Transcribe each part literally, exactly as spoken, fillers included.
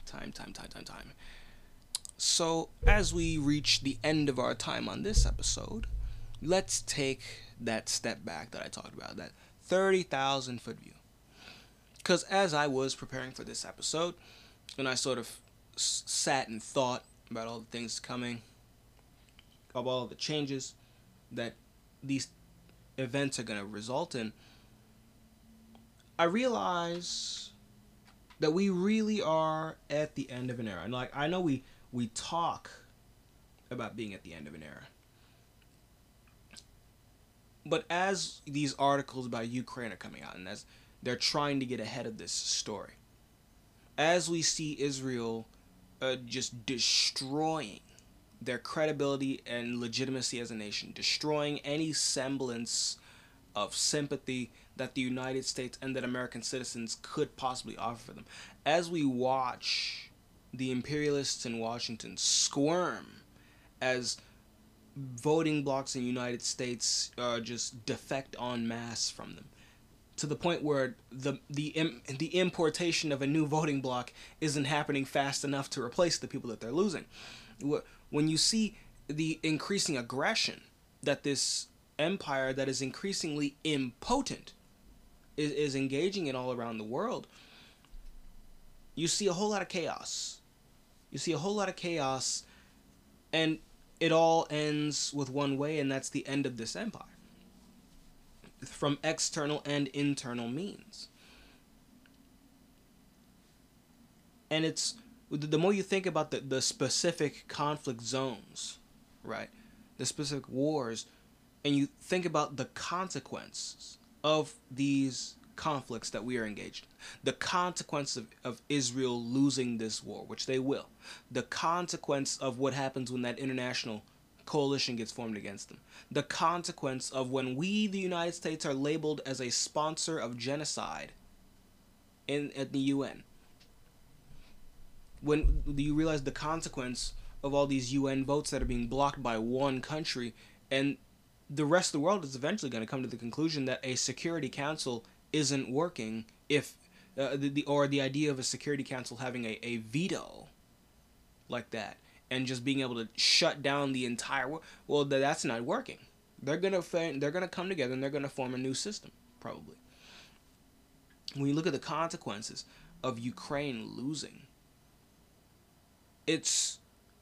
Time, time, time, time, time. So, as we reach the end of our time on this episode, let's take that step back that I talked about, that thirty thousand foot view. Because as I was preparing for this episode, and I sort of s- sat and thought about all the things coming, of all the changes that these events are going to result in, I realize that we really are at the end of an era. And like I know we we talk about being at the end of an era, but as these articles about Ukraine are coming out, and as they're trying to get ahead of this story, as we see Israel uh, just destroying their credibility and legitimacy as a nation, destroying any semblance of sympathy that the United States and that American citizens could possibly offer for them. As we watch the imperialists in Washington squirm as voting blocks in the United States uh, just defect en masse from them, to the point where the the the importation of a new voting bloc isn't happening fast enough to replace the people that they're losing. When you see the increasing aggression that this empire that is increasingly impotent is, is engaging in all around the world, you see a whole lot of chaos. You see a whole lot of chaos, and it all ends with one way, and that's the end of this empire. From external and internal means. And it's, the more you think about the, the specific conflict zones, right, the specific wars, and you think about the consequences of these conflicts that we are engaged in, the consequence of, of Israel losing this war, which they will, the consequence of what happens when that international coalition gets formed against them, the consequence of when we, the United States, are labeled as a sponsor of genocide in at the U N. When you realize the consequence of all these U N votes that are being blocked by one country, and the rest of the world is eventually going to come to the conclusion that a Security Council isn't working, if uh, the, the or the idea of a Security Council having a, a veto like that and just being able to shut down the entire world, well, that's not working. They're gonna they're gonna come together and they're gonna form a new system, probably. When you look at the consequences of Ukraine losing, it's,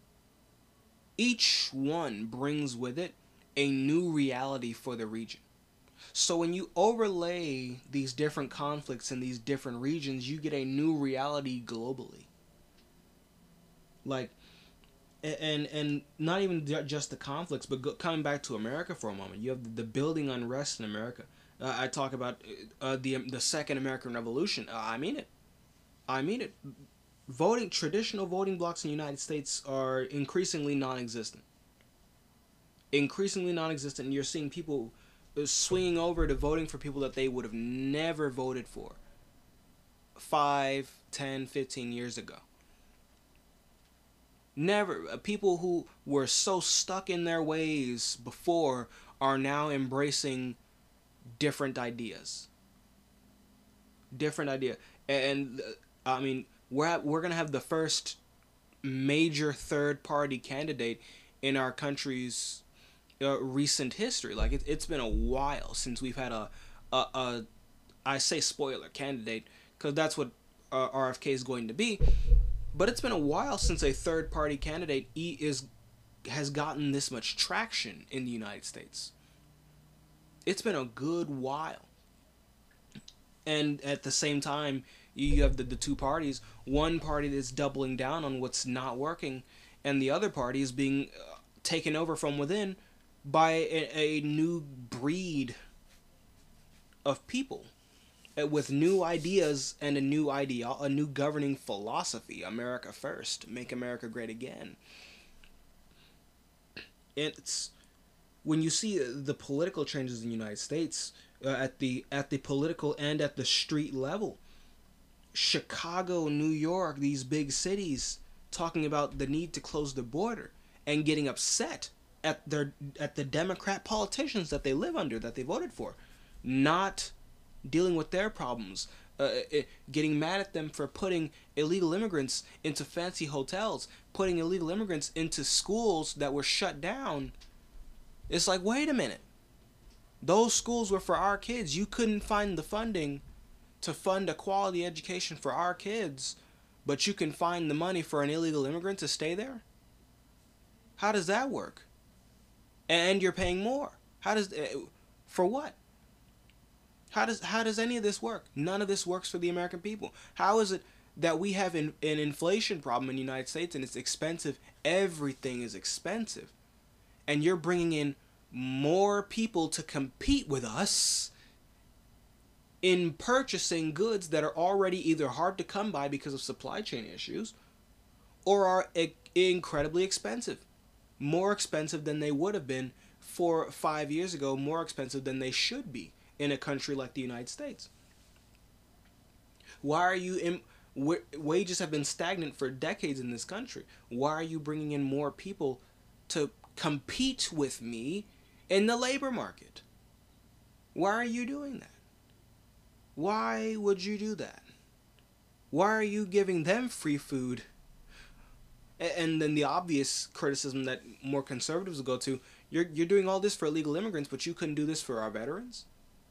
each one brings with it a new reality for the region. So when you overlay these different conflicts in these different regions, you get a new reality globally. Like, and and not even just the conflicts, but go, coming back to America for a moment, you have the building unrest in America. Uh, I talk about uh, the the Second American Revolution. Uh, I mean it. I mean it. Voting traditional voting blocks in the United States are increasingly non-existent. Increasingly non-existent, and you're seeing people swinging over to voting for people that they would have never voted for five, ten, fifteen years ago. Never. People who were so stuck in their ways before are now embracing different ideas. Different idea. And, I mean, we're, at, we're going to have the first major third-party candidate in our country's uh, recent history. Like, it, it's been a while since we've had a, a, a I say spoiler, candidate, because that's what uh, R F K is going to be. But it's been a while since a third-party candidate e is has gotten this much traction in the United States. It's been a good while. And at the same time, you have the, the two parties. One party that's doubling down on what's not working, and the other party is being uh, taken over from within by a, a new breed of people with new ideas and a new idea, a new governing philosophy. America first, make America great again. It's when you see the political changes in the United States uh, at the at the political and at the street level. Chicago, New York, these big cities talking about the need to close the border and getting upset at their at the Democrat politicians that they live under, that they voted for, not dealing with their problems. uh, it, getting mad at them for putting illegal immigrants into fancy hotels, putting illegal immigrants into schools that were shut down. It's like, wait a minute. Those schools were for our kids. You couldn't find the funding to fund a quality education for our kids, but you can find the money for an illegal immigrant to stay there? How does that work? And you're paying more. How does, for what? How does how does any of this work? None of this works for the American people. How is it that we have an, an inflation problem in the United States and it's expensive? Everything is expensive. And you're bringing in more people to compete with us in purchasing goods that are already either hard to come by because of supply chain issues or are e- incredibly expensive. More expensive than they would have been four five years ago, more expensive than they should be in a country like the United States. Why are you in, w- wages have been stagnant for decades in this country. Why are you bringing in more people to compete with me in the labor market? Why are you doing that? Why would you do that? Why are you giving them free food? And then the obvious criticism that more conservatives will go to, you're you're doing all this for illegal immigrants, but you couldn't do this for our veterans?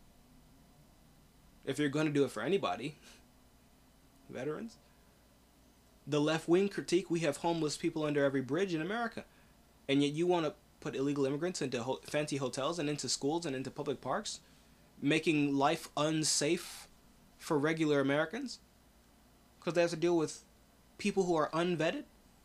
If you're going to do it for anybody, veterans. The left-wing critique, we have homeless people under every bridge in America. And yet you want to put illegal immigrants into ho- fancy hotels and into schools and into public parks, making life unsafe for regular Americans because they have to deal with people who are unvetted,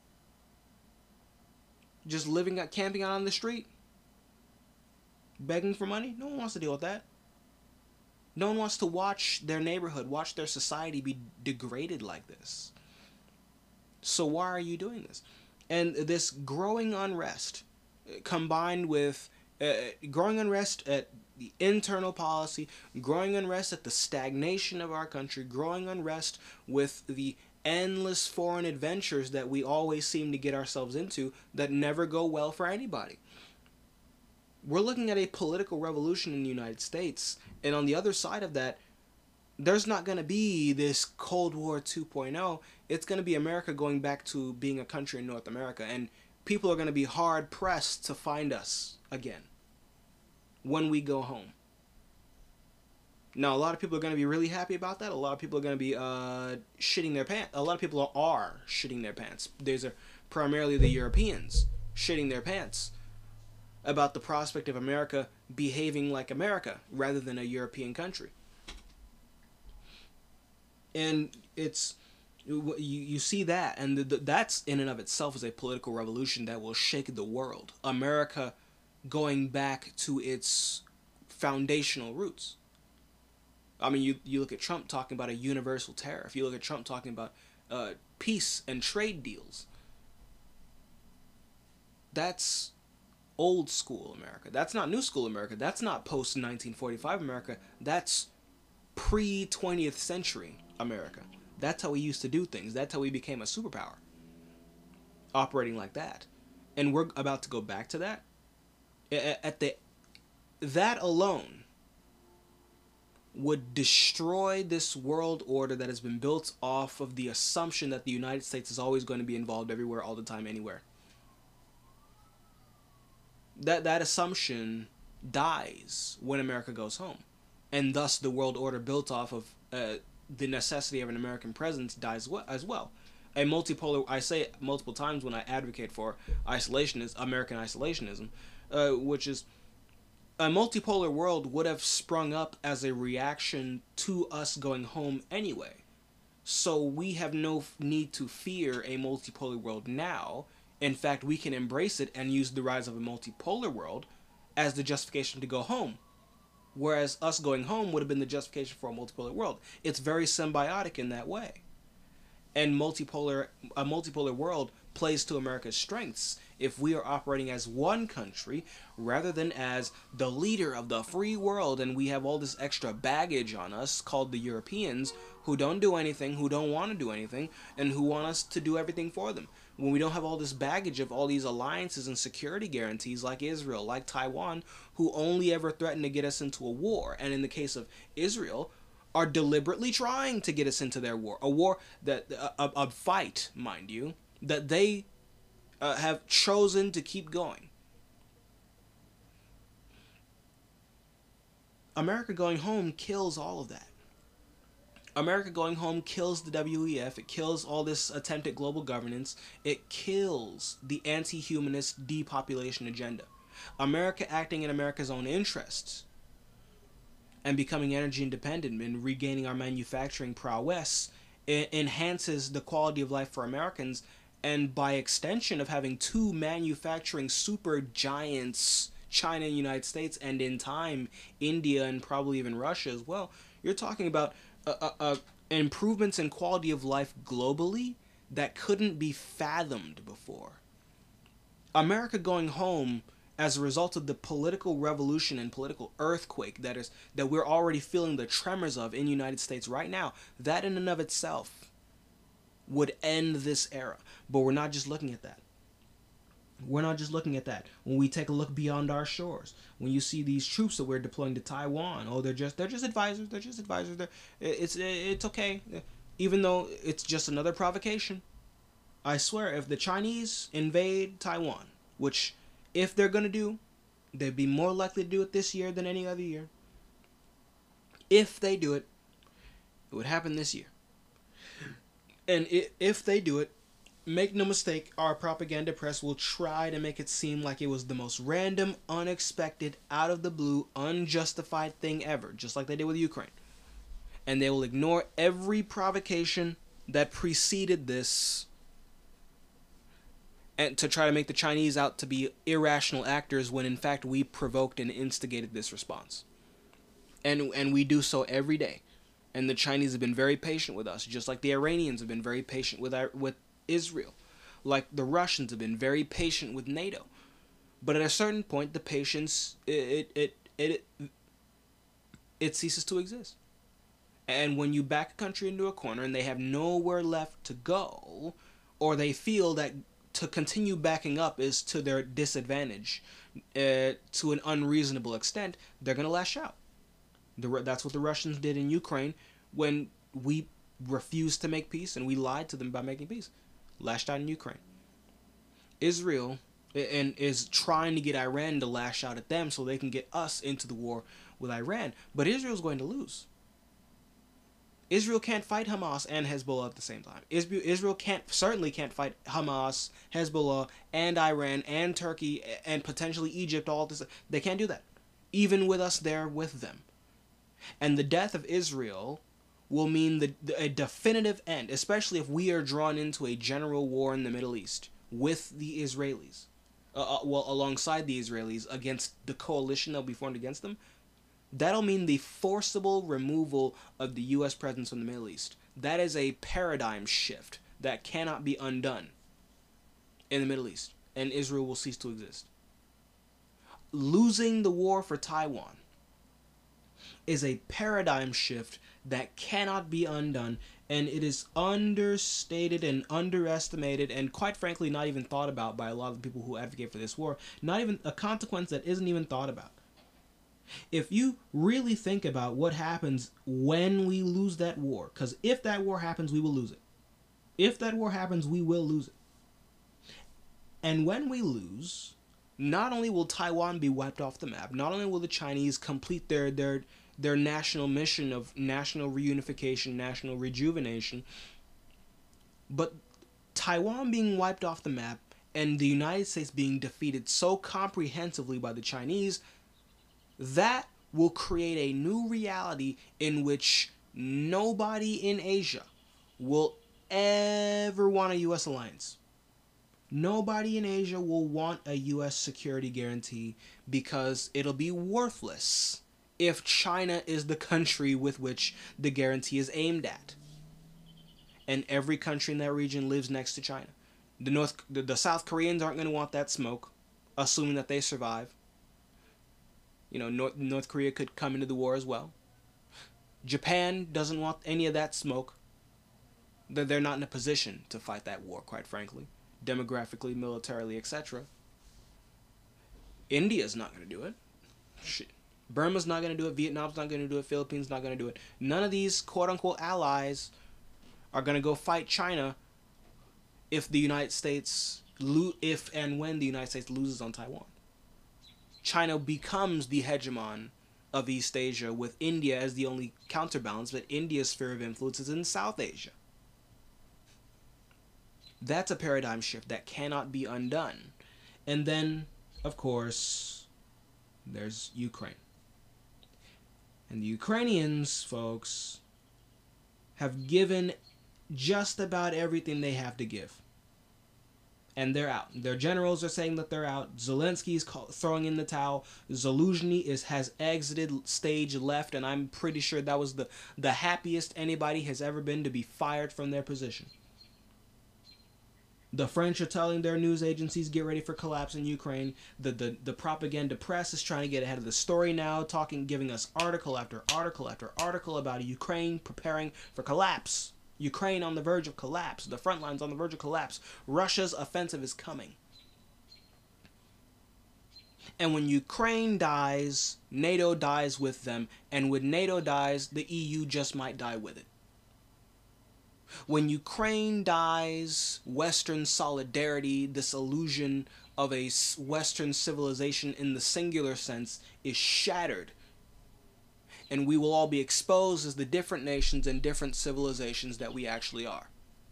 just living out, camping out on the street, begging for money. No one wants to deal with that. No one wants to watch their neighborhood, watch their society be degraded like this. So why are you doing this? And this growing unrest, combined with uh, growing unrest at the internal policy, growing unrest at the stagnation of our country, growing unrest with the endless foreign adventures that we always seem to get ourselves into that never go well for anybody. We're looking at a political revolution in the United States, and on the other side of that, there's not going to be this Cold War two point oh. It's going to be America going back to being a country in North America, and people are going to be hard-pressed to find us again when we go home. Now, a lot of people are going to be really happy about that. A lot of people are going to be uh, shitting their pants. A lot of people are shitting their pants. There's a, primarily the Europeans shitting their pants about the prospect of America behaving like America rather than a European country. And it's you you see that, and the, the, that's in and of itself is a political revolution that will shake the world. America going back to its foundational roots. I mean, you you look at Trump talking about a universal tariff. You look at Trump talking about uh, peace and trade deals. That's old school America. That's not new school America. That's not post nineteen forty-five America. That's pre twentieth century America. That's how we used to do things. That's how we became a superpower. Operating like that. And we're about to go back to that. At the that alone would destroy this world order that has been built off of the assumption that the United States is always going to be involved everywhere, all the time, anywhere. That that assumption dies when America goes home. And thus the world order built off of uh, the necessity of an American presence dies as well. A multipolar, I say it multiple times when I advocate for isolationism, American isolationism, uh, which is a multipolar world would have sprung up as a reaction to us going home anyway. So we have no need to fear a multipolar world now. In fact, we can embrace it and use the rise of a multipolar world as the justification to go home. Whereas us going home would have been the justification for a multipolar world. It's very symbiotic in that way. And multipolar a multipolar world plays to America's strengths if we are operating as one country rather than as the leader of the free world, and we have all this extra baggage on us called the Europeans who don't do anything, who don't want to do anything, and who want us to do everything for them. When we don't have all this baggage of all these alliances and security guarantees like Israel, like Taiwan, who only ever threaten to get us into a war. And in the case of Israel, are deliberately trying to get us into their war, a war that a, a fight, mind you, that they uh, have chosen to keep going. America going home kills all of that. America going home kills the W E F. It kills all this attempt at global governance. It kills the anti-humanist depopulation agenda. America acting in America's own interests and becoming energy independent and regaining our manufacturing prowess enhances the quality of life for Americans, and by extension of having two manufacturing super giants, China and United States, and in time India and probably even Russia as well, you're talking about uh, uh, uh, improvements in quality of life globally that couldn't be fathomed before. America going home as a result of the political revolution and political earthquake that is that we're already feeling the tremors of in the United States right now, that in and of itself would end this era. But we're not just looking at that. We're not just looking at that. When we take a look beyond our shores, when you see these troops that we're deploying to Taiwan, oh, they're just they're just advisors. They're just advisors. They're, it's it's okay, even though it's just another provocation. I swear, if the Chinese invade Taiwan, which if they're gonna do, they'd be more likely to do it this year than any other year. If they do it, it would happen this year. And if they do it, make no mistake, our propaganda press will try to make it seem like it was the most random, unexpected, out of the blue, unjustified thing ever, just like they did with Ukraine. And they will ignore every provocation that preceded this, and to try to make the Chinese out to be irrational actors when in fact we provoked and instigated this response. And and we do so every day. And the Chinese have been very patient with us, just like the Iranians have been very patient with our, with Israel. Like the Russians have been very patient with NATO. But at a certain point, the patience, it it it it, it ceases to exist. And when you back a country into a corner and they have nowhere left to go, or they feel that to continue backing up is to their disadvantage, uh, to an unreasonable extent, they're going to lash out. The, that's what the Russians did in Ukraine when we refused to make peace and we lied to them by making peace. Lashed out in Ukraine. Israel and is trying to get Iran to lash out at them so they can get us into the war with Iran. But Israel's going to lose. Israel can't fight Hamas and Hezbollah at the same time. Israel can't certainly can't fight Hamas, Hezbollah, and Iran, and Turkey, and potentially Egypt, all this. They can't do that. Even with us there with them. And the death of Israel will mean the, the, a definitive end, especially if we are drawn into a general war in the Middle East with the Israelis. Uh, uh, well, alongside the Israelis against the coalition that will be formed against them. That'll mean the forcible removal of the U S presence in the Middle East. That is a paradigm shift that cannot be undone in the Middle East, and Israel will cease to exist. Losing the war for Taiwan is a paradigm shift that cannot be undone, and it is understated and underestimated and quite frankly not even thought about by a lot of the people who advocate for this war. Not even a consequence that isn't even thought about. If you really think about what happens when we lose that war, because if that war happens, we will lose it. If that war happens, we will lose it. And when we lose, not only will Taiwan be wiped off the map, not only will the Chinese complete their their their national mission of national reunification, national rejuvenation, but Taiwan being wiped off the map and the United States being defeated so comprehensively by the Chinese, that will create a new reality in which nobody in Asia will ever want a U S alliance. Nobody in Asia will want a U S security guarantee because it'll be worthless if China is the country with which the guarantee is aimed at. And every country in that region lives next to China. The North, the, the South Koreans aren't going to want that smoke, assuming that they survive. You know, North, North Korea could come into the war as well. Japan doesn't want any of that smoke. They're, they're not in a position to fight that war, quite frankly. Demographically, militarily, et cetera. India's not going to do it. Shit. Burma's not going to do it. Vietnam's not going to do it. Philippines not going to do it. None of these quote-unquote allies are going to go fight China if the United States lo- if and when the United States loses on Taiwan. China becomes the hegemon of East Asia, with India as the only counterbalance, but India's sphere of influence is in South Asia. That's a paradigm shift that cannot be undone. And then, of course, there's Ukraine. And the Ukrainians, folks, have given just about everything they have to give. And they're out. Their generals are saying that they're out. Zelensky's call, throwing in the towel. Zaluzhny is has exited stage left, and I'm pretty sure that was the, the happiest anybody has ever been to be fired from their position. The French are telling their news agencies, get ready for collapse in Ukraine. The, the, the propaganda press is trying to get ahead of the story now, talking, giving us article after article after article about Ukraine preparing for collapse. Ukraine on the verge of collapse. The front lines on the verge of collapse. Russia's offensive is coming. And when Ukraine dies, NATO dies with them. And when NATO dies, the E U just might die with it. When Ukraine dies, Western solidarity, this illusion of a Western civilization in the singular sense, is shattered. And we will all be exposed as the different nations and different civilizations that we actually are.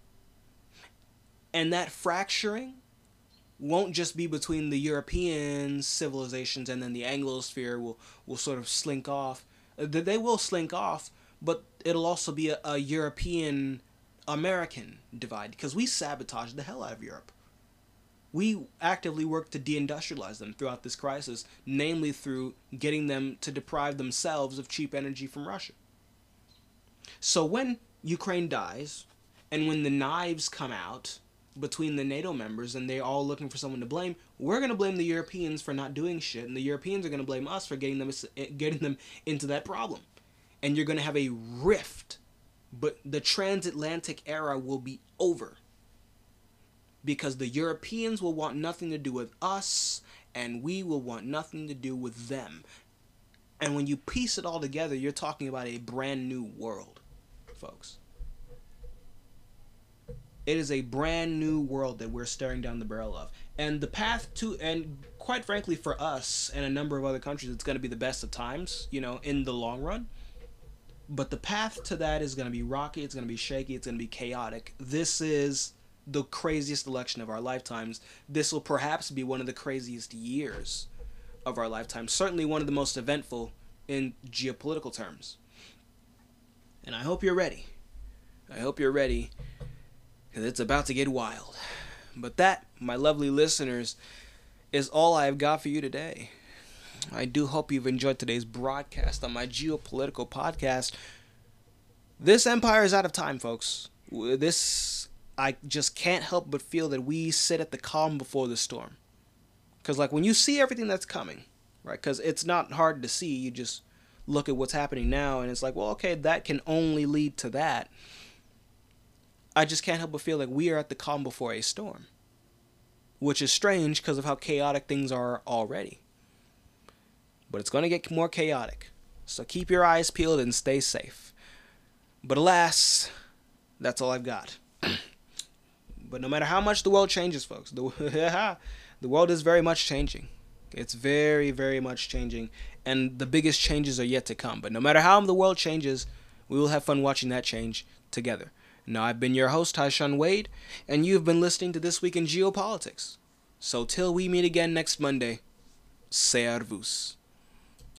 And that fracturing won't just be between the European civilizations and then the Anglosphere will, will sort of slink off. They will slink off, but it'll also be a, a European-American divide, because we sabotage the hell out of Europe. We actively work to deindustrialize them throughout this crisis, namely through getting them to deprive themselves of cheap energy from Russia. So when Ukraine dies, and when the knives come out between the NATO members and they're all looking for someone to blame, we're going to blame the Europeans for not doing shit, and the Europeans are going to blame us for getting them getting them into that problem. And you're going to have a rift, but the transatlantic era will be over. Because the Europeans will want nothing to do with us, and we will want nothing to do with them. And when you piece it all together, you're talking about a brand new world, folks. It is a brand new world that we're staring down the barrel of. And the path to, and quite frankly for us and a number of other countries, it's going to be the best of times, you know, in the long run. But the path to that is going to be rocky, it's going to be shaky, it's going to be chaotic. This is the craziest election of our lifetimes. This will perhaps be one of the craziest years of our lifetime. Certainly one of the most eventful in geopolitical terms. And I hope you're ready. I hope you're ready, because it's about to get wild. But that, my lovely listeners, is all I've got for you today. I do hope you've enjoyed today's broadcast on my geopolitical podcast. This empire is out of time, folks. This... I just can't help but feel that we sit at the calm before the storm. Because, like, when you see everything that's coming, right, because it's not hard to see, you just look at what's happening now, and it's like, well, okay, that can only lead to that. I just can't help but feel like we are at the calm before a storm. Which is strange because of how chaotic things are already. But it's going to get more chaotic. So keep your eyes peeled and stay safe. But alas, that's all I've got. But no matter how much the world changes, folks, the, the world is very much changing. It's very, very much changing. And the biggest changes are yet to come. But no matter how the world changes, we will have fun watching that change together. Now, I've been your host, Tyshawn Wade, and you've been listening to This Week in Geopolitics. So till we meet again next Monday, servus.